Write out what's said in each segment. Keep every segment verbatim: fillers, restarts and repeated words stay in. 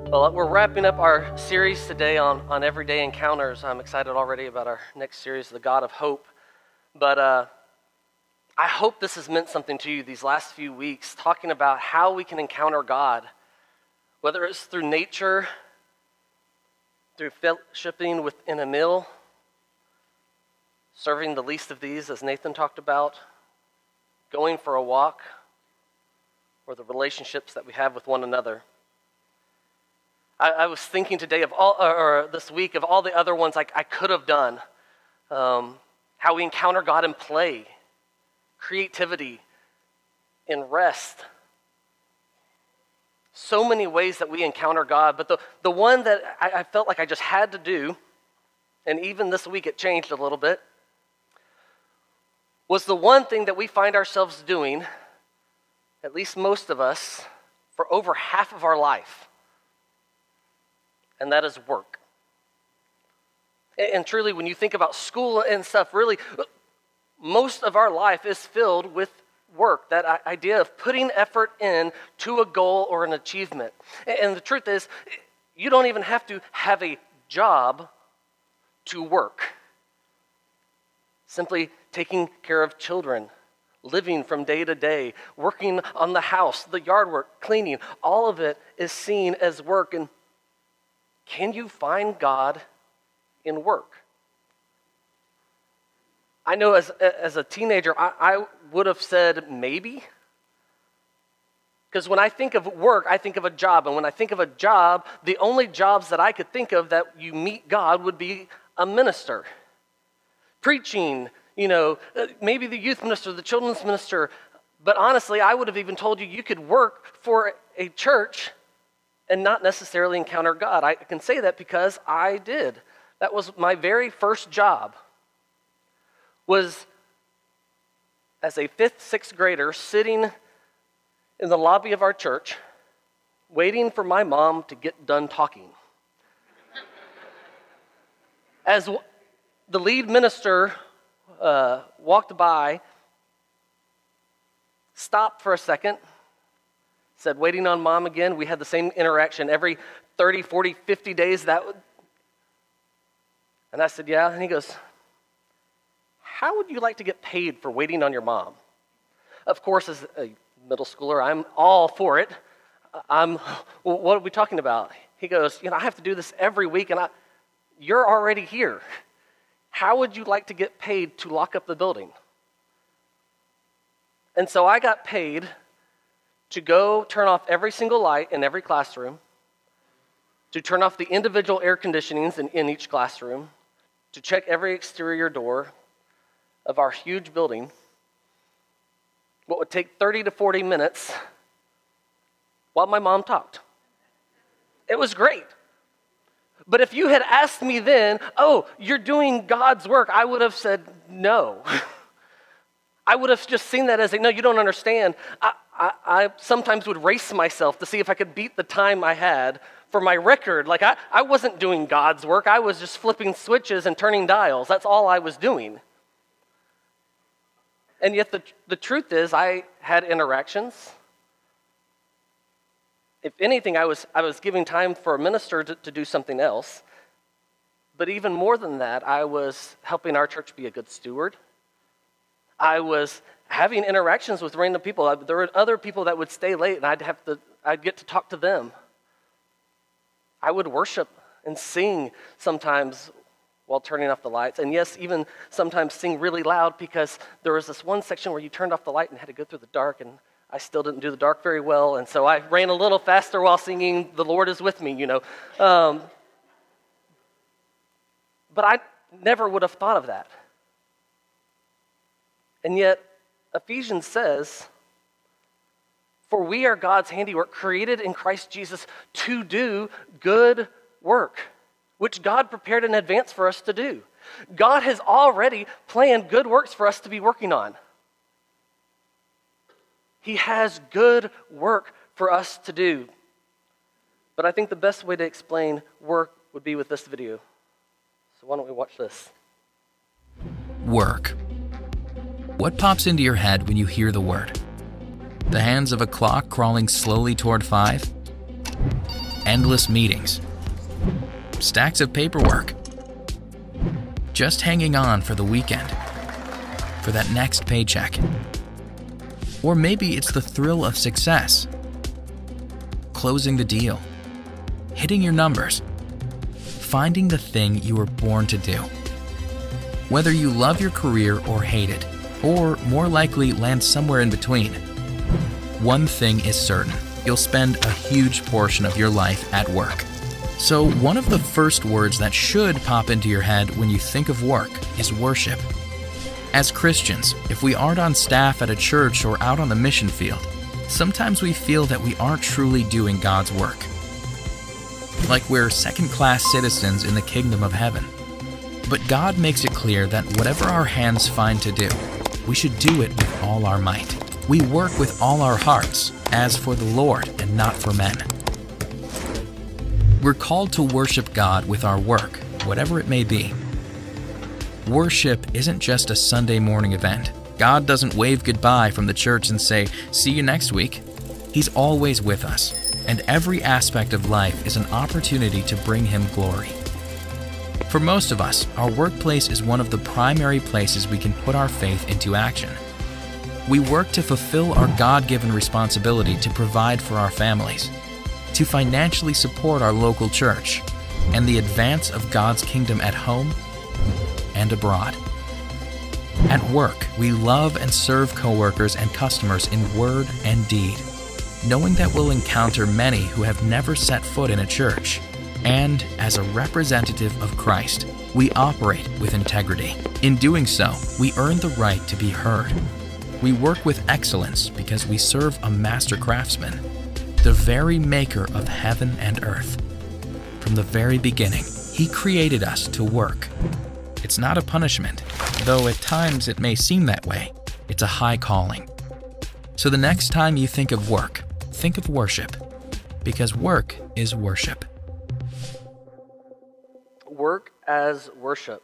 Well, we're wrapping up our series today on, on Everyday Encounters. I'm excited already about our next series, The God of Hope. But uh, I hope this has meant something to you these last few weeks, talking about how we can encounter God, whether it's through nature, through fellowshipping within a meal, serving the least of these, as Nathan talked about, going for a walk, or the relationships that we have with one another. I, I was thinking today of all, or this week, of all the other ones I, I could have done. Um, how we encounter God in play, creativity, in rest. So many ways that we encounter God, but the, the one that I, I felt like I just had to do, and even this week it changed a little bit, was the one thing that we find ourselves doing, at least most of us, for over half of our life. And that is work. And truly, when you think about school and stuff, really, most of our life is filled with work, that idea of putting effort in to a goal or an achievement. And the truth is, you don't even have to have a job to work. Simply taking care of children, living from day to day, working on the house, the yard work, cleaning, all of it is seen as work. And can you find God in work? I know as, as a teenager, I, I would have said maybe. Because when I think of work, I think of a job. And when I think of a job, the only jobs that I could think of that you meet God would be a minister. Preaching, you know, maybe the youth minister, the children's minister. But honestly, I would have even told you you could work for a church and not necessarily encounter God. I can say that because I did. That was my very first job, was as a fifth, sixth grader sitting in the lobby of our church, waiting for my mom to get done talking. As the lead minister uh, walked by, stopped for a second, said, waiting on mom again. We had the same interaction every thirty, forty, fifty days. That would... And I said, yeah. And he goes, how would you like to get paid for waiting on your mom? Of course, as a middle schooler, I'm all for it. I'm, well, what are we talking about? He goes, you know, I have to do this every week, and I, you're already here. How would you like to get paid to lock up the building? And so I got paid to go turn off every single light in every classroom, to turn off the individual air conditionings in, in each classroom, to check every exterior door of our huge building. What would take thirty to forty minutes while my mom talked. It was great. But if you had asked me then, oh, you're doing God's work, I would have said no. I would have just seen that as a, no, you don't understand. I, I, I sometimes would race myself to see if I could beat the time I had for my record. Like, I, I wasn't doing God's work. I was just flipping switches and turning dials. That's all I was doing. And yet the, the truth is, I had interactions. If anything, I was, I was giving time for a minister to, to do something else. But even more than that, I was helping our church be a good steward. I was having interactions with random people. There were other people that would stay late, and I'd have to, I'd get to talk to them. I would worship and sing sometimes while turning off the lights. And yes, even sometimes sing really loud, because there was this one section where you turned off the light and had to go through the dark, and I still didn't do the dark very well, and so I ran a little faster while singing, "The Lord is with me," you know. Um, but I never would have thought of that. And yet, Ephesians says, for we are God's handiwork, created in Christ Jesus to do good work, which God prepared in advance for us to do. God has already planned good works for us to be working on. He has good work for us to do. But I think the best way to explain work would be with this video. So why don't we watch this? Work. What pops into your head when you hear the word? The hands of a clock crawling slowly toward five? endless meetings, stacks of paperwork, just hanging on for the weekend, for that next paycheck. Or maybe it's the thrill of success, closing the deal, hitting your numbers, finding the thing you were born to do. Whether you love your career or hate it, or more likely land somewhere in between, one thing is certain: you'll spend a huge portion of your life at work. So one of the first words that should pop into your head when you think of work is worship. As Christians, if we aren't on staff at a church or out on the mission field, sometimes we feel that we aren't truly doing God's work. Like we're second-class citizens in the kingdom of heaven. But God makes it clear that whatever our hands find to do, we should do it with all our might. We work with all our hearts, as for the Lord and not for men. We're called to worship God with our work, whatever it may be. Worship isn't just a Sunday morning event. God doesn't wave goodbye from the church and say, "See you next week." He's always with us, and every aspect of life is an opportunity to bring Him glory. For most of us, our workplace is one of the primary places we can put our faith into action. We work to fulfill our God-given responsibility to provide for our families, to financially support our local church, and the advance of God's kingdom at home and abroad. At work, we love and serve coworkers and customers in word and deed, knowing that we'll encounter many who have never set foot in a church. And as a representative of Christ, we operate with integrity. In doing so, we earn the right to be heard. We work with excellence because we serve a master craftsman, the very maker of heaven and earth. From the very beginning, He created us to work. It's not a punishment, though at times it may seem that way. It's a high calling. So the next time you think of work, think of worship, because work is worship. Work as worship.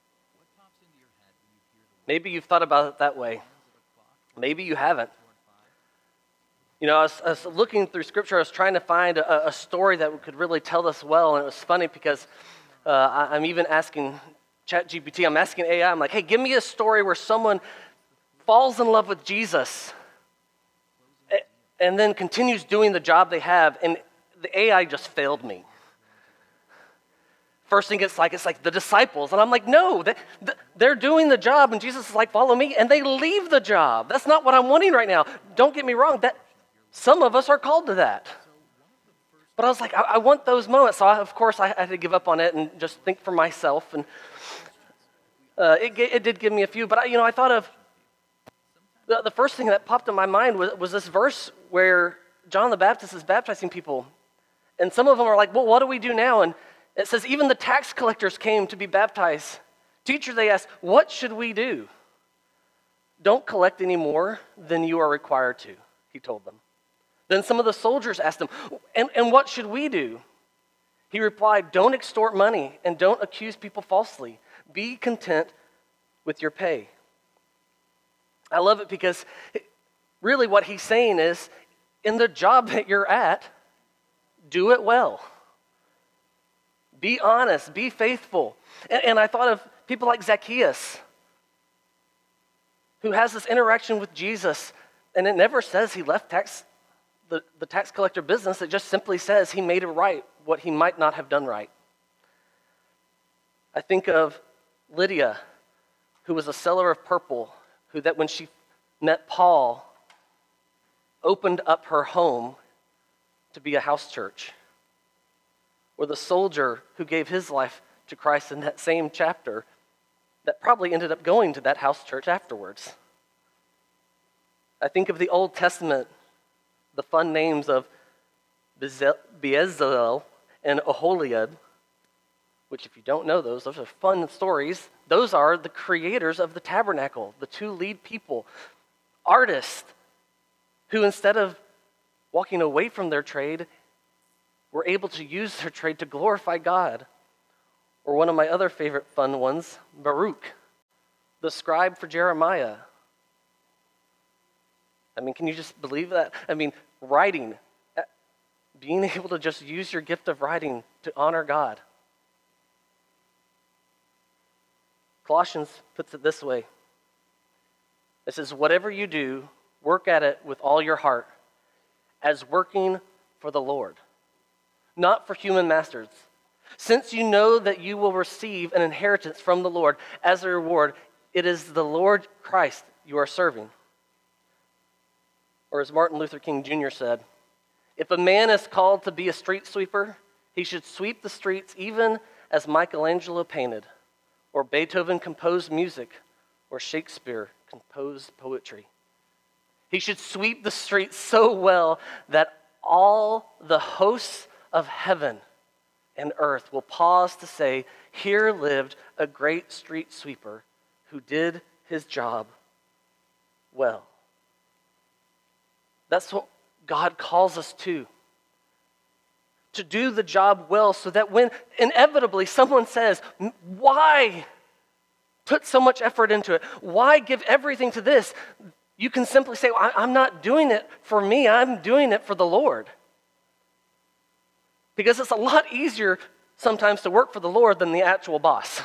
Maybe you've thought about it that way. Maybe you haven't. You know, I was, I was looking through Scripture, I was trying to find a, a story that could really tell this well, and it was funny because uh, I, I'm even asking ChatGPT, I'm asking A I, I'm like, hey, give me a story where someone falls in love with Jesus and then continues doing the job they have, and the A I just failed me. First thing it's like, it's like the disciples, and I'm like, no, they, they're doing the job, and Jesus is like, follow me, and they leave the job. That's not what I'm wanting right now. Don't get me wrong, that some of us are called to that. But I was like, I, I want those moments, so I, of course I had to give up on it and just think for myself, and uh, it, it did give me a few, but I, you know, I thought of, the, the first thing that popped in my mind was, was this verse where John the Baptist is baptizing people, and some of them are like, well, what do we do now? And it says, even the tax collectors came to be baptized. Teacher, they asked, what should we do? Don't collect any more than you are required to, he told them. Then some of the soldiers asked him, and, and what should we do? He replied, don't extort money and don't accuse people falsely. Be content with your pay. I love it because really what he's saying is, in the job that you're at, do it well. Be honest, be faithful. And, and I thought of people like Zacchaeus, who has this interaction with Jesus, and it never says he left tax, the, the tax collector business. It just simply says he made it right, what he might not have done right. I think of Lydia, who was a seller of purple, who that when she met Paul, opened up her home to be a house church. Or the soldier who gave his life to Christ in that same chapter that probably ended up going to that house church afterwards. I think of the Old Testament, the fun names of Bezalel and Oholiab, which if you don't know those, those are fun stories. Those are the creators of the tabernacle, the two lead people, artists, who instead of walking away from their trade, were able to use their trade to glorify God. Or one of my other favorite fun ones, Baruch, the scribe for Jeremiah. I mean, can you just believe that? I mean, writing, being able to just use your gift of writing to honor God. Colossians puts it this way. It says, whatever you do, work at it with all your heart, as working for the Lord, not for human masters. Since you know that you will receive an inheritance from the Lord as a reward, it is the Lord Christ you are serving. Or as Martin Luther King Junior said, if a man is called to be a street sweeper, he should sweep the streets even as Michelangelo painted, or Beethoven composed music, or Shakespeare composed poetry. He should sweep the streets so well that all the hosts of heaven and earth will pause to say, here lived a great street sweeper who did his job well. That's what God calls us to. To do the job well so that when inevitably someone says, why put so much effort into it? Why give everything to this? You can simply say, well, I'm not doing it for me. I'm doing it for the Lord. Because it's a lot easier sometimes to work for the Lord than the actual boss.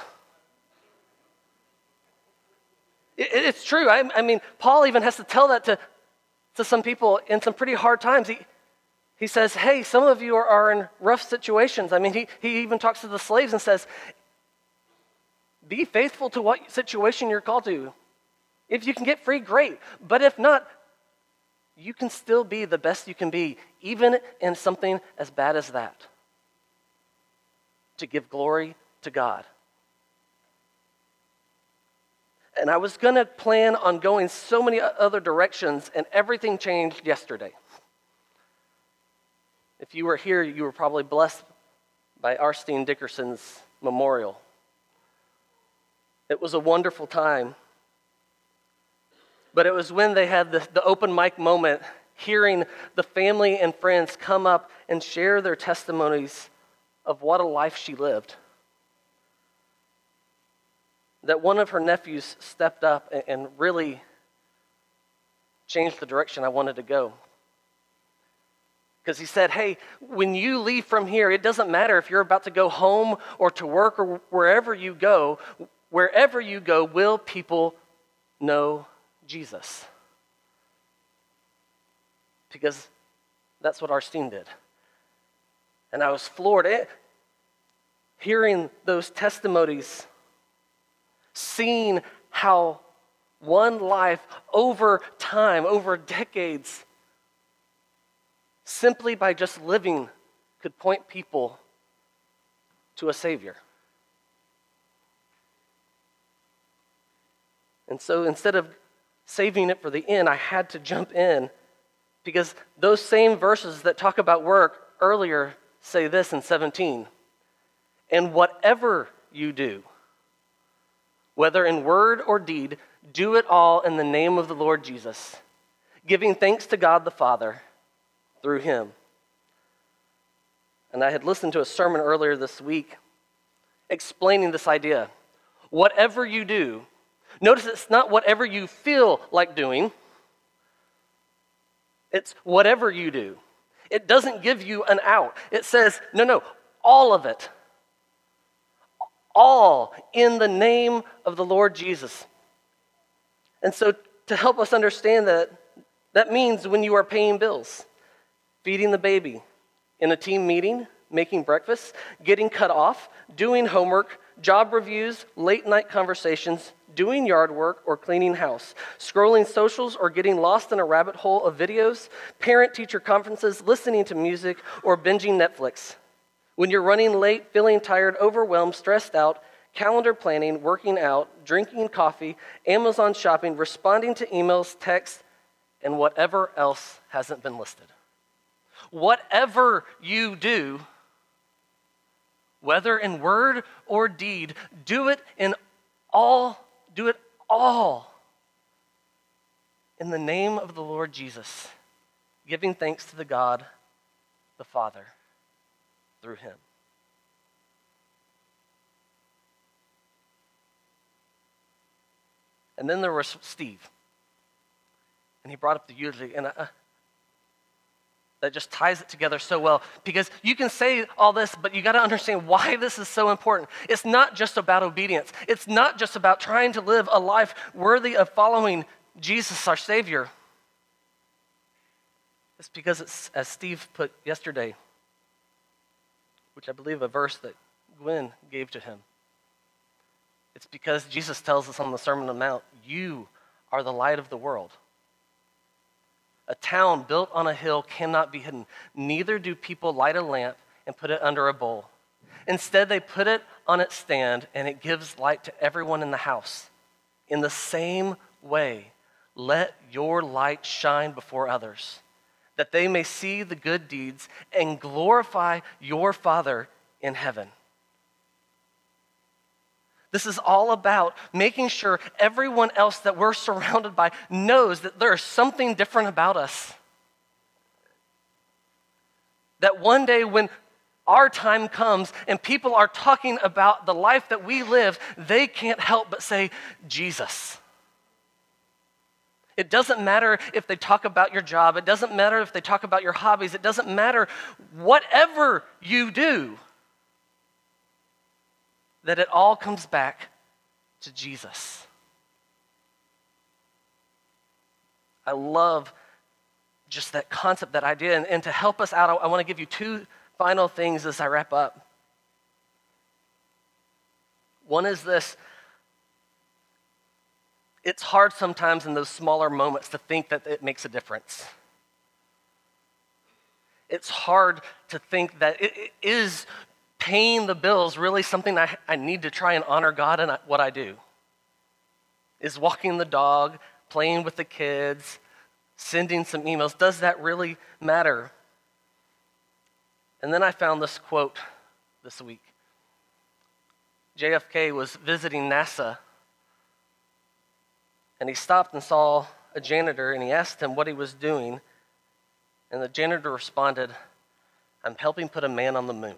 It, it's true. I, I mean, Paul even has to tell that to, to some people in some pretty hard times. He, he says, hey, some of you are, are in rough situations. I mean, he, he even talks to the slaves and says, be faithful to what situation you're called to. If you can get free, great. But if not, you can still be the best you can be, even in something as bad as that, to give glory to God. And I was going to plan on going so many other directions, and everything changed yesterday. If you were here, you were probably blessed by Arstein Dickerson's memorial. It was a wonderful time. But it was when they had the, the open mic moment, hearing the family and friends come up and share their testimonies of what a life she lived, that one of her nephews stepped up and, and really changed the direction I wanted to go. Because he said, hey, when you leave from here, it doesn't matter if you're about to go home or to work or wherever you go, wherever you go, will people know Jesus? Because that's what Arstein did. And I was floored it, hearing those testimonies, seeing how one life over time, over decades, simply by just living could point people to a Savior. And so instead of saving it for the end, I had to jump in because those same verses that talk about work earlier say this in seventeen. And whatever you do, whether in word or deed, do it all in the name of the Lord Jesus, giving thanks to God the Father through him. And I had listened to a sermon earlier this week explaining this idea. Whatever you do, notice it's not whatever you feel like doing. It's whatever you do. It doesn't give you an out. It says, no, no, all of it. All in the name of the Lord Jesus. And so to help us understand that, that means when you are paying bills, feeding the baby, in a team meeting, making breakfast, getting cut off, doing homework, job reviews, late night conversations, doing yard work or cleaning house, scrolling socials or getting lost in a rabbit hole of videos, parent-teacher conferences, listening to music, or binging Netflix. When you're running late, feeling tired, overwhelmed, stressed out, calendar planning, working out, drinking coffee, Amazon shopping, responding to emails, texts, and whatever else hasn't been listed. Whatever you do, whether in word or deed, do it in all, do it all in the name of the Lord Jesus, giving thanks to the God, the Father, through him. And then there was Steve, and he brought up the eulogy, and I, that just ties it together so well, because you can say all this, but you got to understand why this is so important. It's not just about obedience. It's not just about trying to live a life worthy of following Jesus, our Savior. It's because it's, as Steve put yesterday, which I believe a verse that Gwen gave to him, it's because Jesus tells us on the Sermon on the Mount, you are the light of the world. A town built on a hill cannot be hidden. Neither do people light a lamp and put it under a bowl. Instead, they put it on its stand, and it gives light to everyone in the house. In the same way, let your light shine before others, that they may see the good deeds and glorify your Father in heaven. This is all about making sure everyone else that we're surrounded by knows that there is something different about us. That one day when our time comes and people are talking about the life that we live, they can't help but say, Jesus. It doesn't matter if they talk about your job. It doesn't matter if they talk about your hobbies. It doesn't matter whatever you do. That it all comes back to Jesus. I love just that concept, that idea. And, and to help us out, I, I want to give you two final things as I wrap up. One is this. It's hard sometimes in those smaller moments to think that it makes a difference. It's hard to think that it, it is paying the bills really something I, I need to try and honor God in what I do? Is walking the dog, playing with the kids, sending some emails, does that really matter? And then I found this quote this week. J F K was visiting NASA, and he stopped and saw a janitor, and he asked him what he was doing, and the janitor responded, "I'm helping put a man on the moon."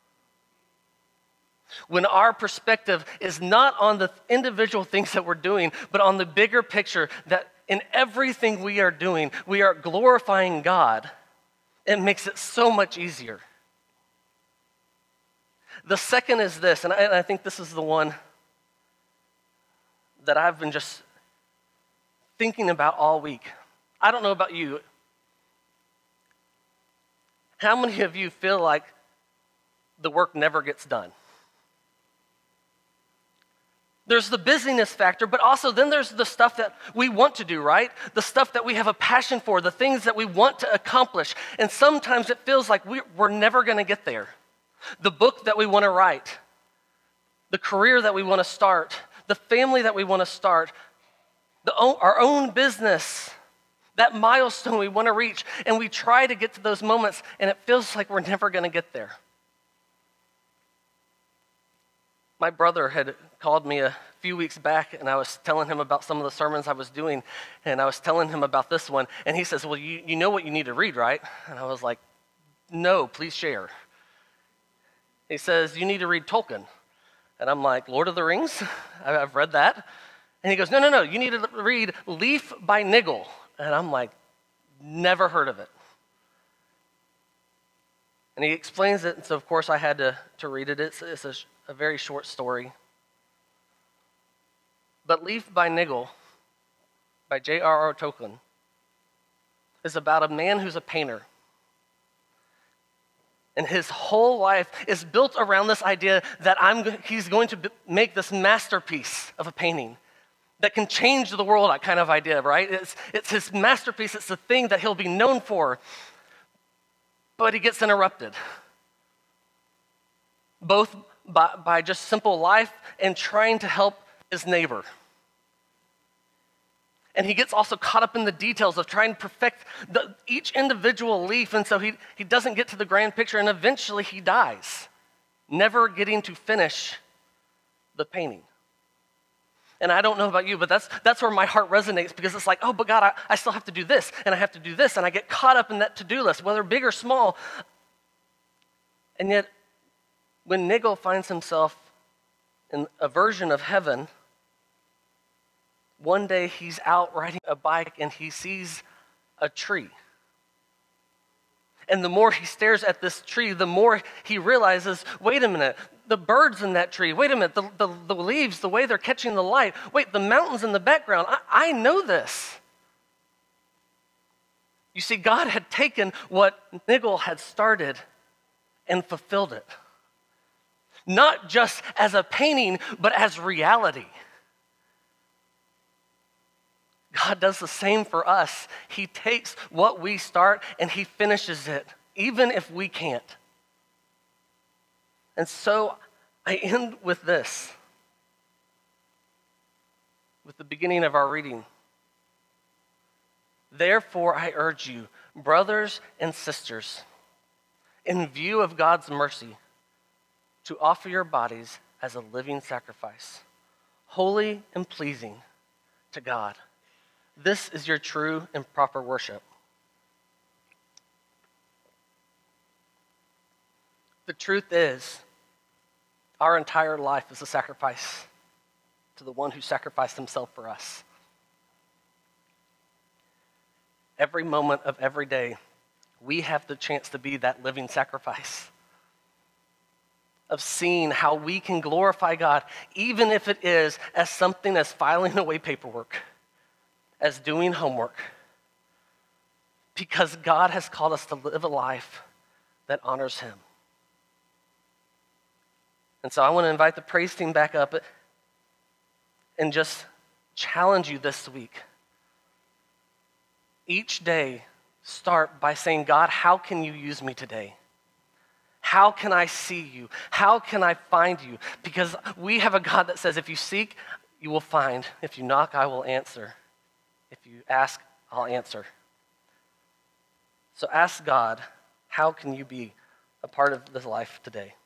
When our perspective is not on the individual things that we're doing, but on the bigger picture, that in everything we are doing, we are glorifying God, it makes it so much easier. The second is this, and I, and I think this is the one that I've been just thinking about all week. I don't know about you. How many of you feel like the work never gets done? There's the busyness factor, but also then there's the stuff that we want to do, right? The stuff that we have a passion for, the things that we want to accomplish. And sometimes it feels like we, we're never going to get there. The book that we want to write, the career that we want to start, the family that we want to start, the, our own business, that milestone we want to reach. And we try to get to those moments, and it feels like we're never going to get there. My brother had called me a few weeks back, and I was telling him about some of the sermons I was doing, and I was telling him about this one, and he says, well, you, you know what you need to read, right? And I was like, no, please share. He says, you need to read Tolkien. And I'm like, Lord of the Rings? I've read that. And he goes, no, no, no, you need to read Leaf by Niggle. And I'm like, never heard of it. And he explains it, and so of course I had to, to read it. It's, it's a A very short story. But Leaf by Niggle, by J R R Tolkien, is about a man who's a painter. And his whole life is built around this idea that I'm, he's going to make this masterpiece of a painting that can change the world, that kind of idea, right? It's, it's his masterpiece. It's the thing that he'll be known for. But he gets interrupted. Both By, by just simple life and trying to help his neighbor. And he gets also caught up in the details of trying to perfect the, each individual leaf, and so he, he doesn't get to the grand picture, and eventually he dies, never getting to finish the painting. And I don't know about you, but that's that's where my heart resonates, because it's like, oh, but God, I, I still have to do this, and I have to do this, and I get caught up in that to-do list, whether big or small. And yet, when Niggle finds himself in a version of heaven, one day he's out riding a bike and he sees a tree. And the more he stares at this tree, the more he realizes, wait a minute, the birds in that tree, wait a minute, the, the, the leaves, the way they're catching the light, wait, the mountains in the background, I, I know this. You see, God had taken what Nigel had started and fulfilled it. Not just as a painting, but as reality. God does the same for us. He takes what we start and he finishes it, even if we can't. And so I end with this, with the beginning of our reading. Therefore, I urge you, brothers and sisters, in view of God's mercy, to offer your bodies as a living sacrifice, holy and pleasing to God. This is your true and proper worship. The truth is, our entire life is a sacrifice to the one who sacrificed himself for us. Every moment of every day, we have the chance to be that living sacrifice, of seeing how we can glorify God, even if it is as something as filing away paperwork, as doing homework, because God has called us to live a life that honors him. And so I want to invite the praise team back up and just challenge you this week. Each day, start by saying, God, how can you use me today? How can I see you? How can I find you? Because we have a God that says, if you seek, you will find. If you knock, I will answer. If you ask, I'll answer. So ask God, how can you be a part of this life today?